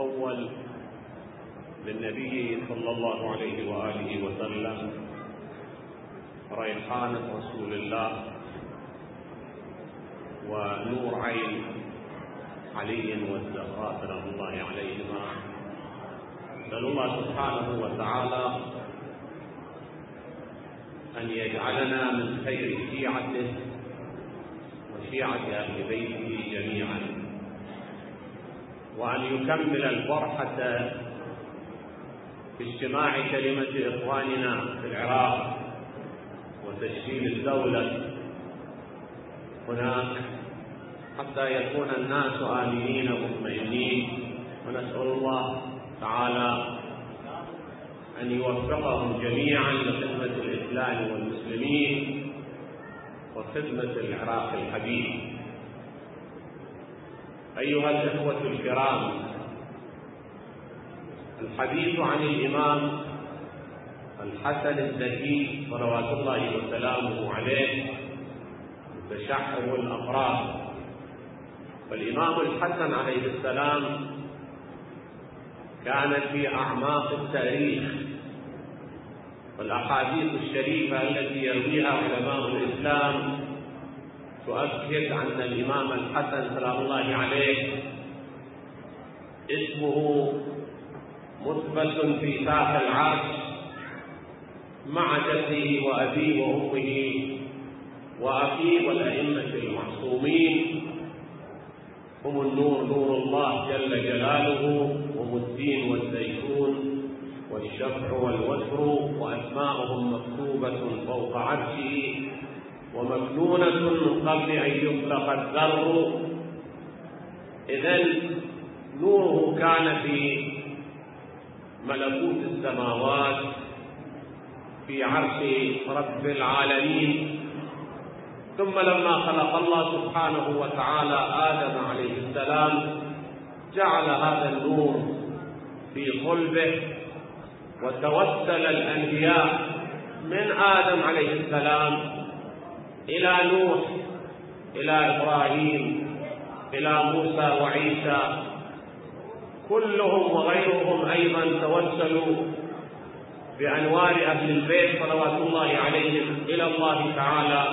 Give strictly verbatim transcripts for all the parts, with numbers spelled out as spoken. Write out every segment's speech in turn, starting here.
الأول للنبي صلى الله عليه وآله وسلم ريحانة رسول الله ونور عين علي والزهراء سلام الله عليهما. نسأل الله سبحانه وتعالى أن يجعلنا من خير شيعته وشيعة أهل بيته جميعا، وأن يكمل الفرحة باجتماع كلمة إخواننا في العراق وتشكيل الدولة هناك حتى يكون الناس آمنين مطمئنين. ونسأل الله تعالى أن يوفقهم جميعا لخدمة الإسلام والمسلمين وخدمة العراق الحبيب. أيها الإخوة الكرام، الحديث عن الإمام الحسن الزكي صلوات الله وسلامه عليه متشعب الأقرار. فالإمام الحسن عليه السلام كانت في أعماق التاريخ، والأحاديث الشريفة التي يرويها علماء الإسلام تؤكد أن الإمام الحسن سلام الله عليه اسمه مثبت في ساق العرش مع جده وأبيه وأمه وأخيه والأئمة المعصومين. هم النور، نور الله جل جلاله، هم الدين والزيتون والشفع والوتر، وأسماؤهم مكتوبة فوق عرشه ومكنونة من قبل أن يخلق الذر. إذن نوره كان في ملكوت السماوات في عرش رب العالمين، ثم لما خلق الله سبحانه وتعالى آدم عليه السلام جعل هذا النور في قلبه، وتوسل الأنبياء من آدم عليه السلام إلى نوح إلى إبراهيم إلى موسى وعيسى، كلهم وغيرهم أيضا توسلوا بأنوار أهل البيت صلوات الله عليهم إلى الله تعالى.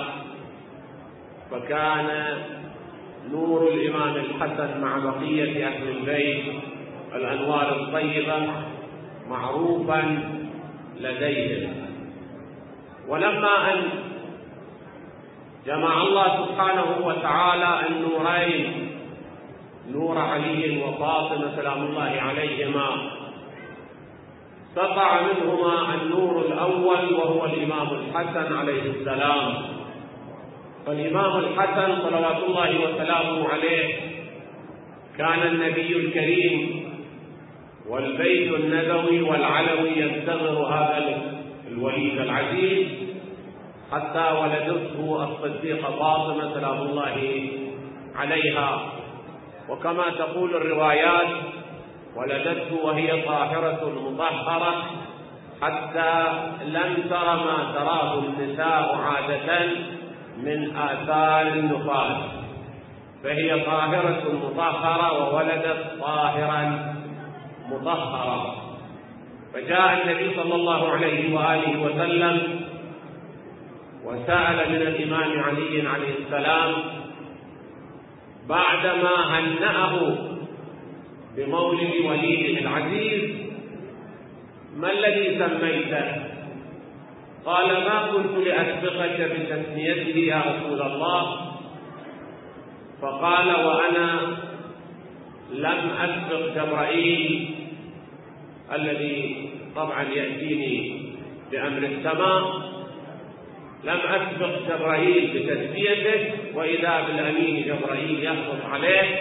فكان نور الإمام الحسن مع بقية أهل البيت الأنوار الطيبة معروفا لديهم. ولما أن جمع الله سبحانه وتعالى النورين، نور علي وفاطمة سلام الله عليهما، سطع منهما النور الأول وهو الإمام الحسن عليه السلام. فالإمام الحسن صلوات الله وسلامه عليه كان النبي الكريم والبيت النبوي والعلوي ينتظر هذا الوليد العزيز حتى ولدته الصديقة فاطمة سلام الله عليها. وكما تقول الروايات ولدته وهي طاهرة مطهرة حتى لم تر ما تراه النساء عادة من آثار النفاس، فهي طاهرة مطهرة وولدت طاهرا مطهرا. فجاء النبي صلى الله عليه وآله وسلم وسأل من الإمام علي عليه السلام بعدما هنأه بمولد وليده العزيز: ما الذي سميته؟ قال: ما كنت لأسبقك بتسميته يا رسول الله. فقال: وأنا لم أسبق جبرائيل الذي طبعا يأتيني بأمر السماء، لم أسبق جبرائيل بتسميته، وإذا بالأمين جبرائيل يخطب عليه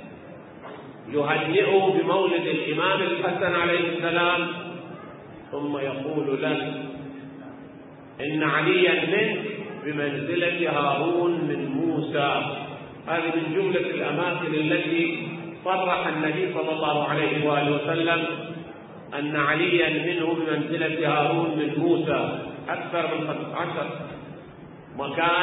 يهنئه بمولد الإمام الحسن عليه السلام، ثم يقول له: إن عليا منك بمنزلة هارون من موسى. هذه من جملة الأماكن التي صرح النبي صلى الله عليه وآله وسلم أن عليا منه بمنزلة هارون من موسى. أكثر من خمسة عشر مكان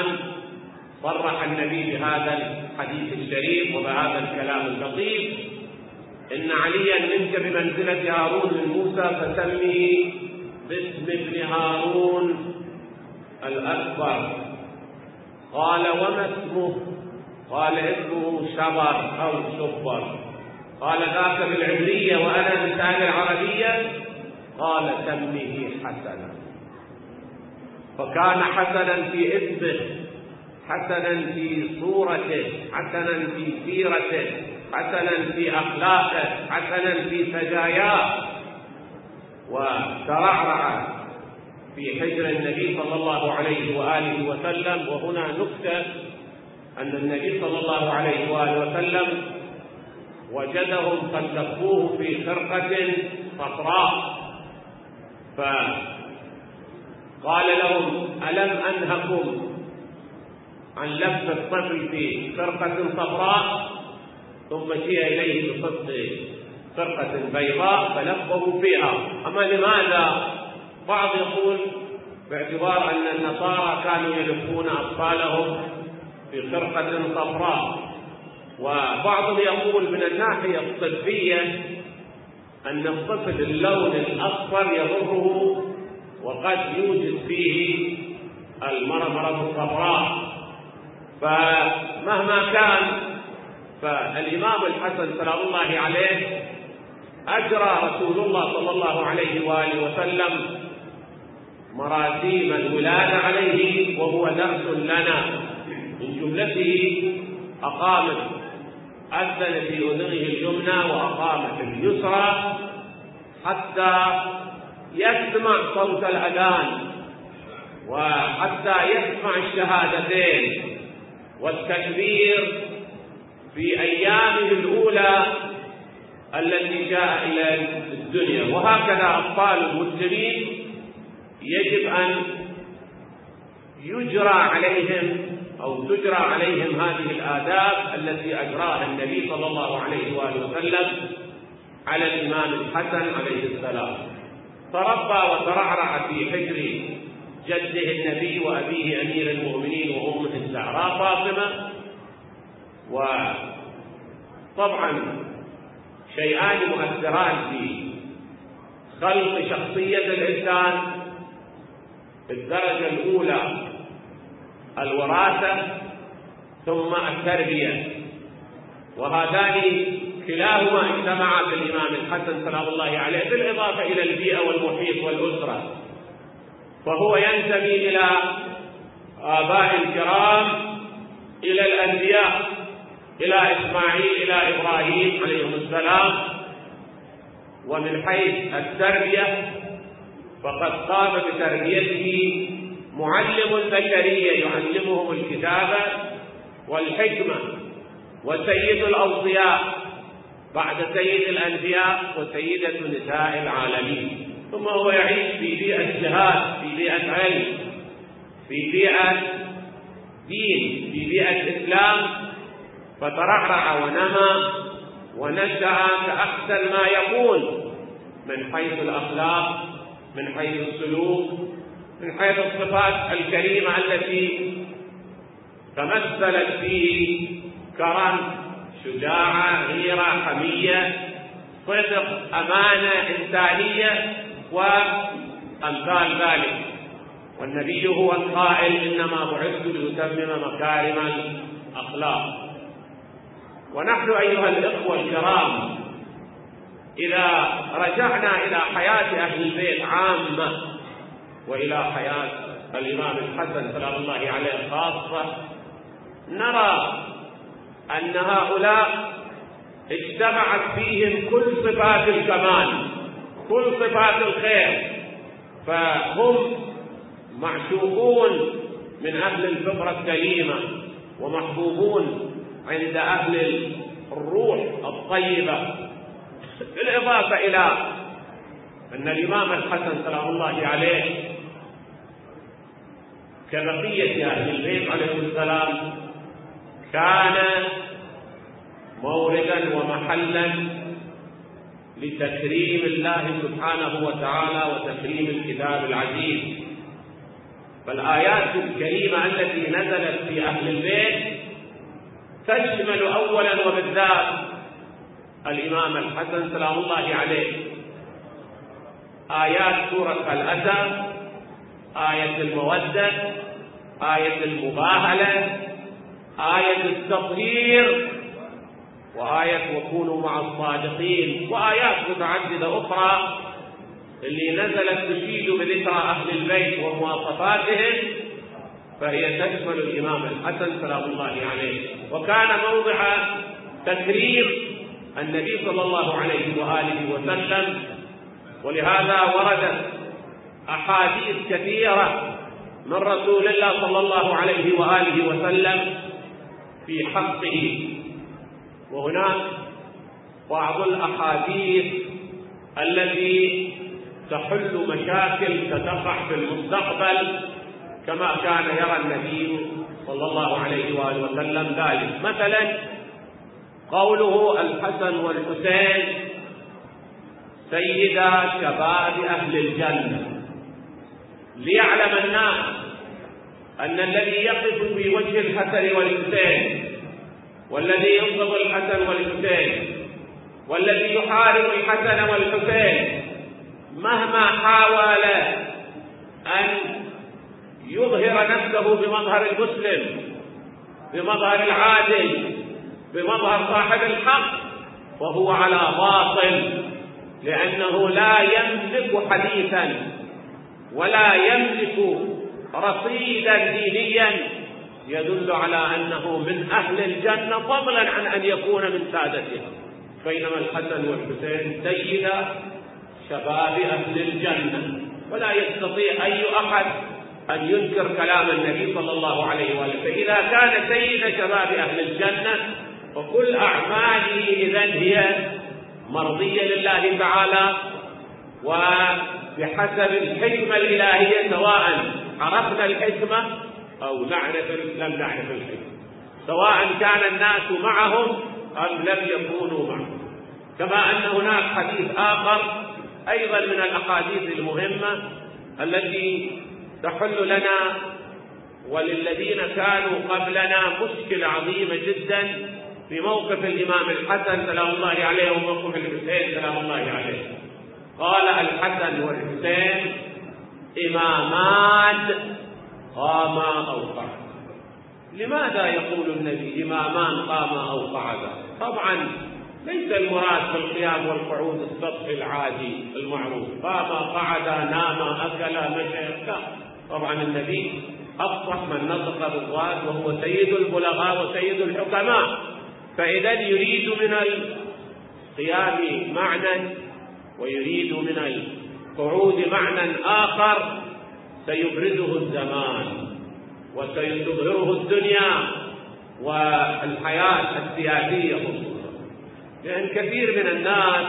صرح النبي بهذا الحديث الشريف وبهذا الكلام اللطيف. إن عليا منك بمنزلة هارون من موسى فسمه باسم ابن هارون الأكبر. قال وما اسمه؟ قال اسمه شبر أو شبر. قال ذاك بالعبرية وأنا بلسان العربية. قال سمه حسنا. فكان حسنا في اسمه، حسنا في صورته، حسنا في سيرته، حسنا في أخلاقه، حسنا في سجاياه، وترعرع في حجر النبي صلى الله عليه وآله وسلم. وهنا نكتة أن النبي صلى الله عليه وآله وسلم وجدهم قد لفوه في خرقة صفراء، فقال لهم ألم أنهكم عن لف الطفل في خرقة صفراء؟ ثم جاء إليه بصدق خرقة بيضاء فلفه فيها. أما لماذا؟ بعض يقول باعتبار أن النصارى كانوا يلفون أطفالهم في خرقة صفراء، وبعضهم يقول من الناحية الطبية أن الطفل اللون الأصفر يضره وقد يوجد فيه المرض الصفراء. فمهما كان فالإمام الحسن سلام الله عليه أجرى رسول الله صلى الله عليه وآله وسلم مراسيم الولادة عليه وهو درس لنا. من جملته أقامت أذن في أذنه اليمنى وأقامت اليسرى حتى يسمع صوت الأذان وحتى يسمع الشهادتين والتكبير في أيامه الأولى التي جاء إلى الدنيا. وهكذا أطفال المسلمين يجب أن يجرى عليهم أو تجرى عليهم هذه الآداب التي أجراها النبي صلى الله عليه وآله وسلم على الإمام الحسن عليه السلام. تربى وترعرع في حجر جده النبي وأبيه أمير المؤمنين وأمه الزهراء فاطمة. وطبعا شيئان مؤثران في خلق شخصية الإنسان: الدرجة الأولى الوراثة ثم التربية، وهذان كلاهما اجتمعا في الإمام الحسن سلام الله عليه، بالإضافة إلى البيئة والمحيط والأسرة. فهو ينتمي إلى آباء الكرام، إلى الأنبياء، إلى إسماعيل، إلى إبراهيم عليهم السلام. ومن حيث التربية فقد قام بتربيته معلم البشرية يعلمهم الكتابة والحكمة، وسيد الأوصياء بعد سيد الأنبياء وسيدة نساء العالمين. ثم هو يعيش في بيئة جهاد، في بيئة علم، في بيئة دين، في بيئة إسلام، فترعرع ونمى ونشأ كأحسن ما يكون من حيث الأخلاق، من حيث السلوك، من حيث الصفات الكريمة التي تمثلت فيه كرم، شجاعة، غيرة، حمية، صدق، أمانة، إنسانية وأمثال ذلك. والنبي هو القائل: إنما بعثت لأتمم مكارم الأخلاق. ونحن أيها الإخوة الكرام إذا رجعنا إلى حياة أهل البيت عامة وإلى حياة الإمام الحسن سلام الله عليه خاصة، نرى أن هؤلاء اجتمعت فيهم كل صفات الكمال، كل صفات الخير، فهم معشوقون من أهل الفطرة السليمة ومحبوبون عند أهل الروح الطيبة. بالإضافة إلى أن الإمام الحسن سلام الله عليه كبقية أهل البيت عليه السلام كان موردا ومحلا لتكريم الله سبحانه وتعالى وتكريم الكتاب العزيز. فالآيات الكريمة التي نزلت في أهل البيت تشمل أولا وبالذات الإمام الحسن سلام الله عليه آيات سورة الأسى، آية المودة، آية المباهلة، آية التطهير، وآية وكونوا مع الصادقين، وآيات متعددة أخرى اللي نزلت تشيد بذكرى أهل البيت ومواصفاتهم، فهي تشمل الإمام الحسن سلام الله عليه. وكان موضع تكريم النبي صلى الله عليه وآله وسلم، ولهذا وردت أحاديث كثيرة من رسول الله صلى الله عليه وآله وسلم في حقه. وهناك بعض الأحاديث التي تحل مشاكل ستقع في المستقبل كما كان يرى النبي صلى الله عليه وآله وسلم ذلك. مثلا قوله الحسن والحسين سيدا شباب أهل الجنة، ليعلم الناس أن الذي يقف في وجه الحسن والحسين والذي ينصب الحسن والحسين والذي يحارب الحسن والحسين مهما حاول أن يظهر نفسه بمظهر المسلم، بمظهر العادل، بمظهر صاحب الحق، وهو على باطل، لأنه لا يملك حديثا ولا يملك رصيدا دينيا يدل على أنه من أهل الجنة فضلا عن أن يكون من سادتها. بينما الحسن والحسين سيدا شباب أهل الجنة، ولا يستطيع أي أحد أن ينكر كلام النبي صلى الله عليه وآله. فإذا كان سيد شباب أهل الجنة فكل أعماله إذن هي مرضية لله تعالى وبحسب الحكمة الإلهية، سواء عرفنا الحكمة أو نعرف لم نعرف الحكمة، سواء كان الناس معهم أم لم يكونوا معهم. كما أن هناك حديث آخر أيضا من الأحاديث المهمة التي تحل لنا وللذين كانوا قبلنا مشكلة عظيمة جدا في موقف الإمام الحسن سلام الله عليه وموقف الحسين سلام الله عليه. قال الحسن والحسين إمامان قاما أو قعدا. لماذا يقول النبي إمامان قاما أو قعدا؟ طبعا ليس المراد بالقيام والقعود السطحي العادي المعروف، قام قعد نام أكل مشى، لا، طبعا النبي أفصح من نطق بالضاد وهو سيد البلغاء وسيد الحكماء، فإذا يريد من القيام معنى ويريد من القعود معنى آخر سيبرزه الزمان وسيظهره الدنيا والحياة السياسية خصوصا. لأن كثير من الناس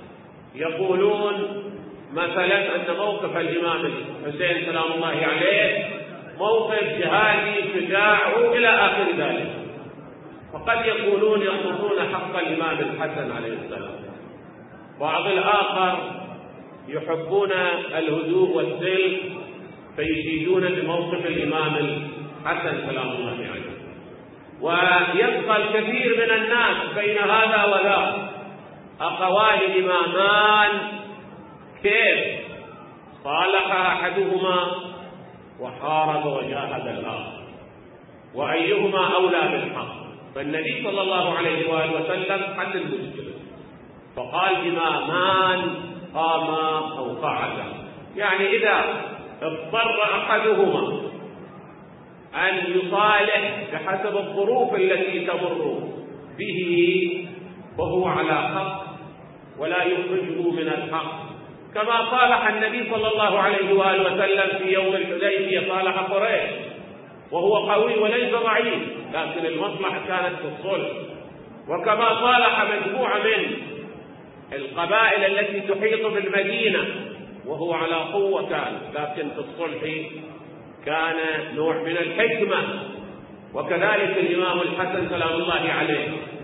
يقولون مثلا أن موقف الإمام الحسين سلام الله عليه موقف جهادي شجاع إلى آخر ذلك، فقد يقولون يقولون حق الإمام الحسن عليه السلام. بعض الآخر يحبون الهدوء والسلم فيشيدون بموقف الإمام الحسن سلام الله عليه. ويبقى الكثير من الناس بين هذا وذاك، أخوان الإمامان كيف صالح أحدهما وحارب وجاهد الآخر، وأيهما أولى بالحق؟ فالنبي صلى الله عليه وآله وسلم حل المشكلة فقال إمامان قاما أو قعدا، يعني إذا اضطر أحدهما أن يصالح بحسب الظروف التي تمر به فهو على حق ولا يخرجه من الحق، كما صالح النبي صلى الله عليه وآله وسلم في يوم الحديبية صالح قريش وهو قوي وليس ضعيف، لكن المصلحة كانت في الصلح. وكما صالح مجموعة من القبائل التي تحيط بالمدينة وهو على قوة كان، لكن في الصلح كان نوع من الحكمة. وكذلك الإمام الحسن سلام الله عليه.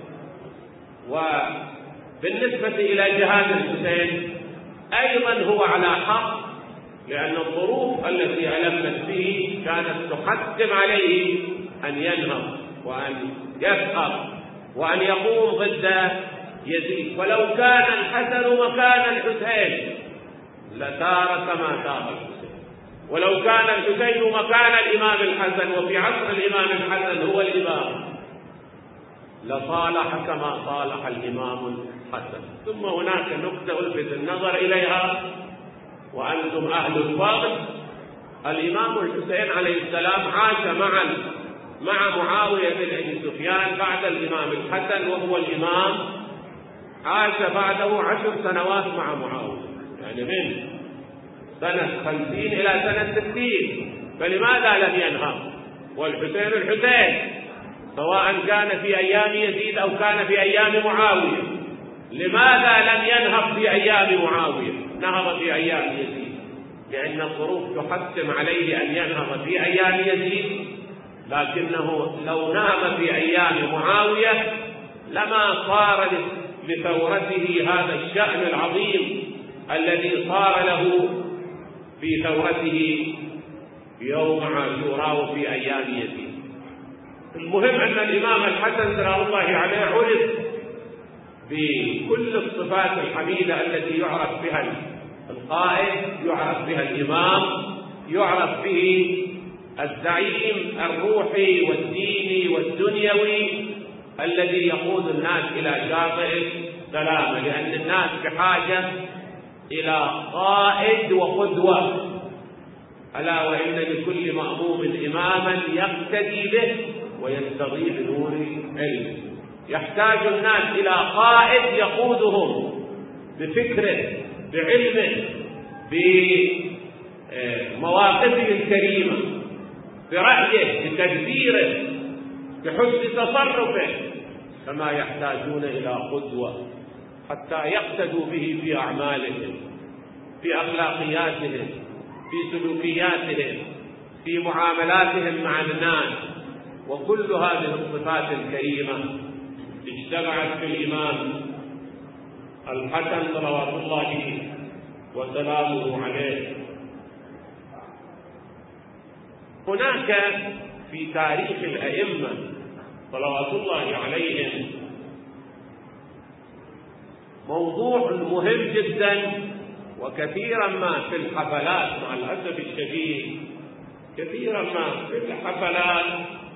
وبالنسبة إلى جهاد الحسين أيضا هو على حق، لأن الظروف التي ألمت به كانت تحتم عليه أن ينهض وأن يسهر وأن يقوم ضد يزيد، ولو كان الحسن مكان الحسين لسار كما سار الحسين، ولو كان الحسين مكان الإمام الحسن وفي عصر الإمام الحسن هو الإمام لصالح كما صالح الإمام الحسن. ثم هناك نقطة ألفت النظر إليها وأنتم أهل الفضل: الإمام الحسين عليه السلام عاش معا مع معاوية بن أبي سفيان بعد الإمام الحسن، وهو الإمام عاش بعده عشر سنوات مع معاوية، يعني من سنة خمسين إلى سنة ستين، فلماذا لم ينهض؟ والحسين الحسين سواء كان في أيام يزيد أو كان في أيام معاوية، لماذا لم ينهض في أيام معاوية؟ نهض في أيام يزيد لأن الظروف تحتم عليه أن ينهض في أيام يزيد، لكنه لو نام في أيام معاوية لما صار لثورته هذا الشأن العظيم الذي صار له في ثورته يوم عاشوراء وفي أيام يزيد. المهم أن الإمام الحسن سلام الله عليه عرف بكل الصفات الحميدة التي يعرف بها القائد، يعرف بها الإمام، يعرف به الزعيم الروحي والديني والدنيوي الذي يقود الناس إلى شاطئ السلامة، لأن الناس بحاجة إلى قائد وقدوة. ألا وإن لكل مأموم إماما يقتدي به ويستضيء بنور علمه. يحتاج الناس إلى قائد يقودهم بفكره، بعلمه، بمواقفه الكريمة، برأيه، بتدبيره، بحسن تصرفه، كما يحتاجون إلى قدوة حتى يقتدوا به في أعمالهم، في أخلاقياتهم، في سلوكياتهم، في معاملاتهم مع الناس. وكل هذه الصفات الكريمة اجتمعت في الإمام الحسن صلوات الله وسلامه عليه. هناك في تاريخ الأئمة صلوات الله عليهم موضوع مهم جدا، وكثيرا ما في الحفلات مع الأسف الشديد كثيرا ما في الحفلات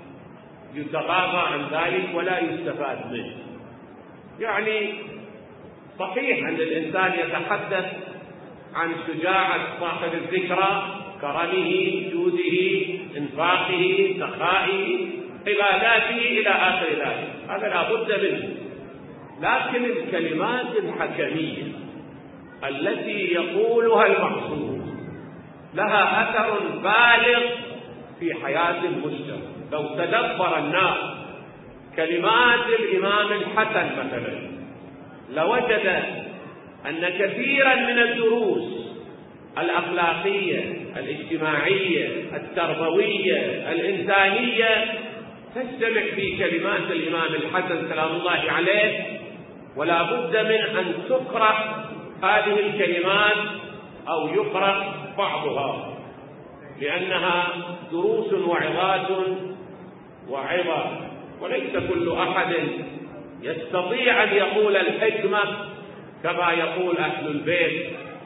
يتغاضى عن ذلك ولا يستفاد منه. يعني صحيح أن الإنسان يتحدث عن شجاعة صاحب الذكرى، كرمه، جوده، انفاقه، سخائه، عباداته إلى آخر ذلك، هذا لا بد منه. لكن الكلمات الحكمية التي يقولها المعصوم لها أثر بالغ في حياة المجتمع. لو تدبر الناس كلمات الإمام الحسن مثلا لوجد أن كثيرا من الدروس الأخلاقية، الاجتماعية، التربوية، الإنسانية تجتمع في كلمات الإمام الحسن سلام الله عليه، ولا بد من أن تقرأ هذه الكلمات أو يقرأ بعضها، لأنها دروس وعظات وعظة، وليس كل أحد يستطيع أن يقول الحكمة كما يقول أهل البيت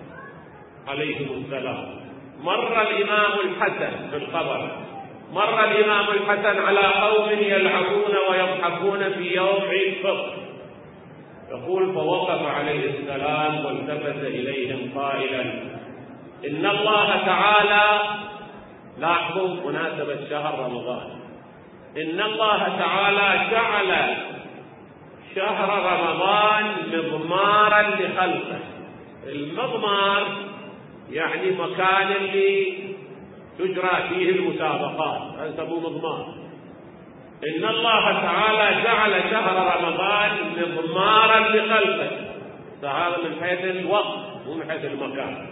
عليهم السلام. مر الإمام الحسن في الخبر، مر الإمام الحسن على قوم يلعبون ويضحكون في يوم عيد فطر، يقول: فوقف عليه السلام والتفت إليهم قائلا: إن الله تعالى، لاحظوا مناسبة شهر رمضان، إن الله تعالى جعل شهر رمضان مضمارا لخلقه. المضمار يعني مكان اللي تجرى فيه المسابقات، هذا سموه مضمار. إن الله تعالى جعل شهر رمضان مضمارا لخلقه، فهذا من حيث الوقت ومن حيث المكان.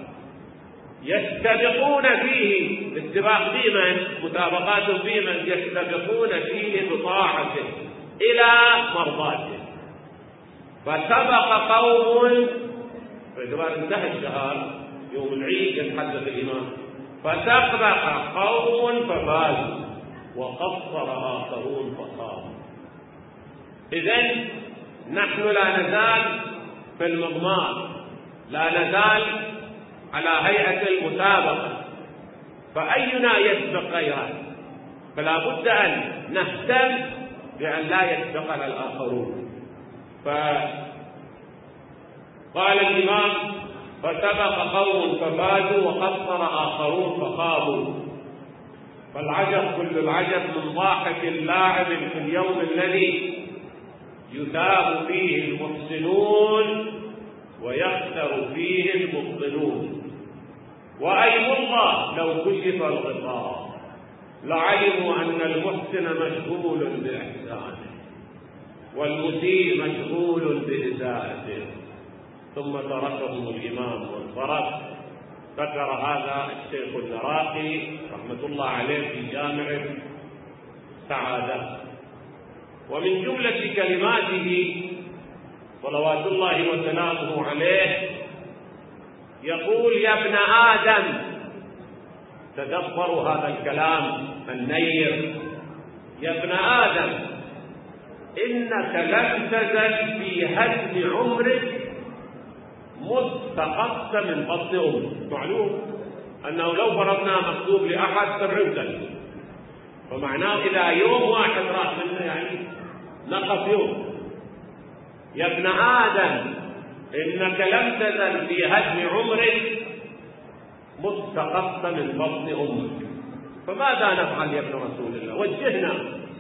يستبقون فيه، السباق بمن؟ مسابقات بمن؟ يستبقون فيه بطاعته إلى مرضاته. فسبق قوم، باعتبار انتهى الشهر يوم العيد يتحدث الإمام، فسبق قوم ففازوا وقصر آخرون فصاروا. إذن نحن لا نزال في المضمار، لا نزال على هيئة المسابقة، فأينا يسبق غيره؟ فلا بد أن نهتم بأن لا يسبقنا الآخرون. فقال الإمام: فسبق قوم ففازوا وقصر آخرون فخابوا. فالعجب كل العجب من ضاحك اللاعب في اليوم الذي يثاب فيه المحسنون ويخسر فيه المبطلون. وأيم الله لو كشف الغطاء لعلموا أن المحسن مشغول بإحسانه والمسيء مشغول بإساءته. ثم تركهم الإمام وانصرف. ذكر هذا الشيخ العراقي رحمة الله عليه في جامع السعادة. ومن جملة كلماته صلوات الله وسلامه عليه يقول: يا ابن آدم، تدبروا هذا الكلام النير، يا ابن آدم إنك لم تزل في هدم عمرك مذ سقطت من بطن أمك. معلوم أنه لو فرضنا مكتوب لأحد سبعين سنة، فمعناه إذا يوم واحد راح منه يعني نقص يوم. يا ابن آدم إنك لم تزل في هدم عمرك مذ سقطت من بطن أمك، فماذا نفعل يا ابن رسول الله؟ وجهنا،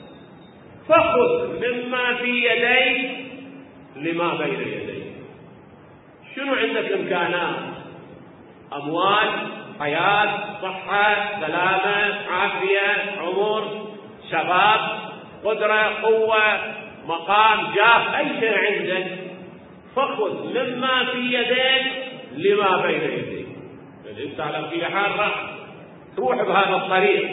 فخذ مما في يديك لما بين يديك. شنو عندك إمكانات؟ أموال، حياة، صحة، سلامة، عافية، عمر، شباب، قدرة، قوة، مقام، جاه، أي شيء عندك فخذ مما في يديك لما بين يديك. أنت على كل حال راح تروح بهذا الطريق.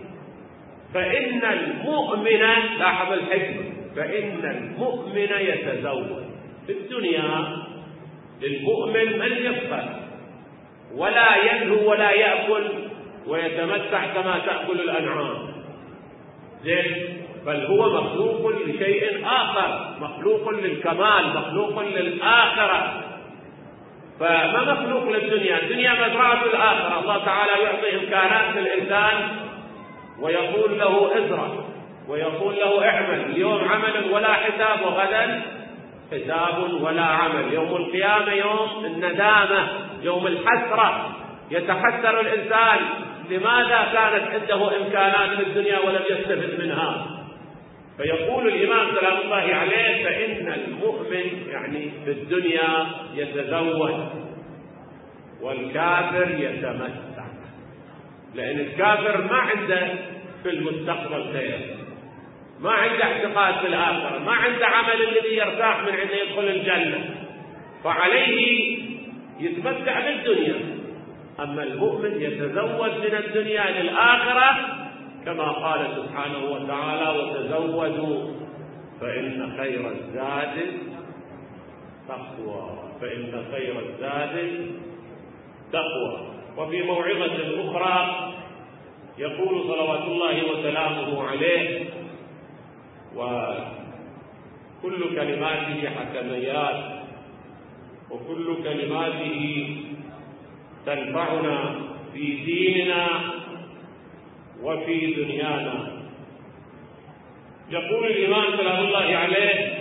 فإن المؤمن، لاحظ الحكمة، فإن المؤمن يتزوج في الدنيا. المؤمن من يفقه ولا يلهو ولا يأكل ويتمتع كما تأكل الأنعام، زين، بل هو مخلوق لشيء آخر، مخلوق للكمال، مخلوق للآخرة. فما مخلوق للدنيا، الدنيا مزرعة الآخرة. الله تعالى يعطي إمكانات للإنسان ويقول له ازرع ويقول له اعمل، اليوم عمل ولا حساب، وغدا حساب ولا عمل. يوم القيامة يوم الندامة، يوم الحسرة، يتحسر الإنسان لماذا كانت عنده إمكانات في الدنيا ولم يستفد منها. فيقول الإمام سلام الله عليه: فإن المؤمن يعني في الدنيا يتزوج والكافر يتمتع، لأن الكافر ما عنده في المستقبل خير، ما عنده اعتقاد في الآخرة، ما عنده عمل الذي يرتاح من عنده يدخل الجنة، فعليه يتمتع بالدنيا. أما المؤمن يتزوج من الدنيا للآخرة، كما قال سبحانه وتعالى: وتزودوا فإن خير الزاد تقوى، فإن خير الزاد تقوى. وفي موعظة أخرى يقول صلوات الله وسلامه عليه: وكل كلماته حكميات، وكل كلماته تنفعنا في ديننا وفي دنيانا. يقول الإمام سلام الله عليه: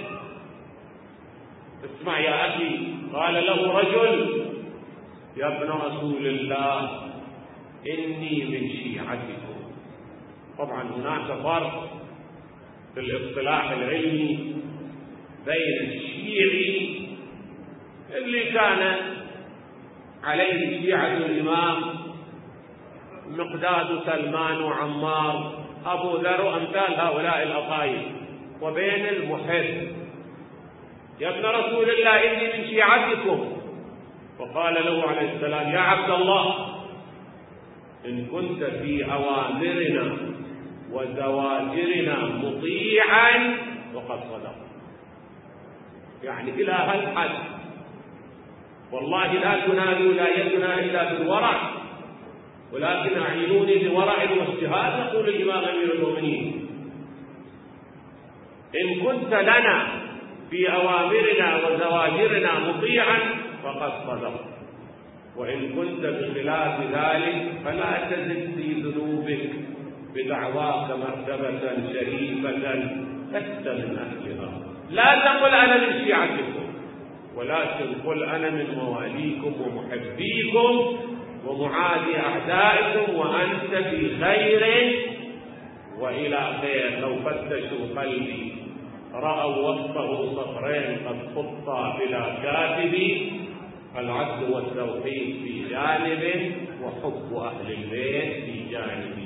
اسمع يا أخي، قال له رجل: يا ابن رسول الله إني من شيعتكم. طبعا هناك فرق في الاصطلاح العلمي بين الشيعي اللي كان عليه شيعة الإمام مقداد سلمان وعمار أبو ذر وأمثال هؤلاء الأطايف، وبين المحب: يا ابن رسول الله إني من شيعتكم. فقال له عليه السلام: يا عبد الله إن كنت في أوامرنا وزواجرنا مطيعا وقد صدق. يعني إلى هالحد والله لا تنال ولايتنا إلا بالورع، ولكن أعينوني بورع واجتهاد. يقول الإمام أمير المؤمنين: إن كنت لنا في أوامرنا وزواجرنا مطيعا فقد صدق، وإن كنت بخلاف ذلك فلا تزد في ذنوبك بدعواك مرتبة شريفة لست من أهلها. لا تقل أنا من شيعتكم، ولكن قل أنا من مواليكم ومحبيكم ومعادي أعدائكم، وأنت في خير وإلى خير. لو فتشوا قلبي رأوا وسطه صخرين قد خطا بلا كاتب، العدل والتوحيد في جانب وحب أهل البيت في جانب.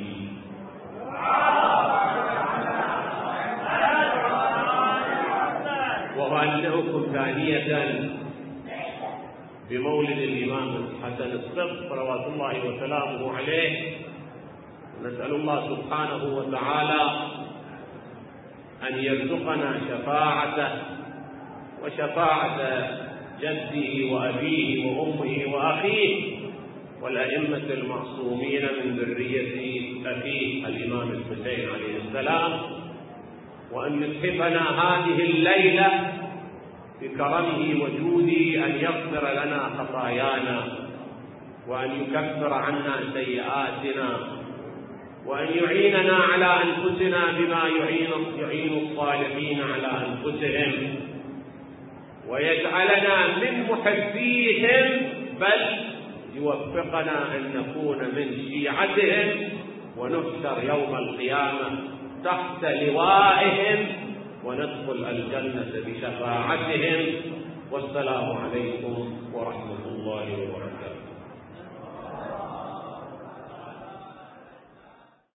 وأهنئكم ثانية بمولد الإمام الحسن الصدق صلوات الله وسلامه عليه. نسأل الله سبحانه وتعالى أن يرزقنا شفاعته وشفاعة جده وأبيه وأمه وأخيه والأئمة المعصومين من ذرية أخيه الإمام الحسين عليه السلام، وأن يتحفنا هذه الليلة بكرمه وجوده أن يغفر لنا خطايانا، وأن يكفر عنا سيئاتنا، وأن يعيننا على أنفسنا بما يعين يعين الصالحين على أنفسهم، ويجعلنا من محبيهم، بل يوفقنا أن نكون من شيعتهم ونحشر يوم القيامة تحت لوائهم وندخل الجنة بشفاعتهم. والسلام عليكم ورحمة الله وبركاته.